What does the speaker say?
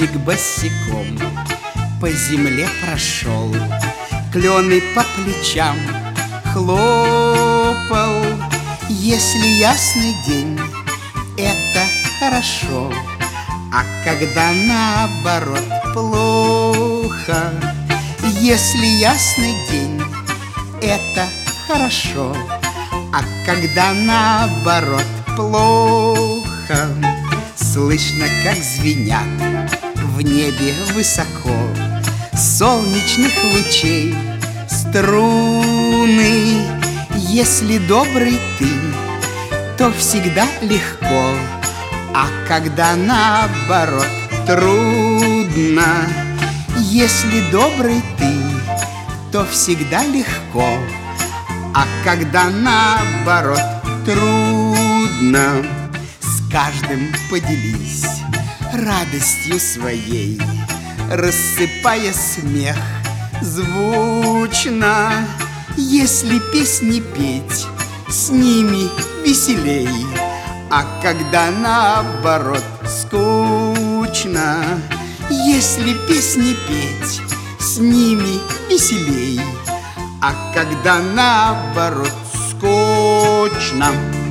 Дождик босиком по земле прошел, клены по плечам хлопал. Если ясный день, это хорошо, а когда наоборот плохо. Если ясный день, это хорошо, а когда наоборот плохо. Слышно, как звенят в небе высоко солнечных лучей струны. Если добрый ты, то всегда легко, а когда наоборот трудно. Если добрый ты, то всегда легко, а когда наоборот трудно. С каждым поделись радостью своей, рассыпая смех звучно. Если песни петь, с ними веселей, а когда наоборот скучно. Если песни петь, с ними веселей, а когда наоборот скучно.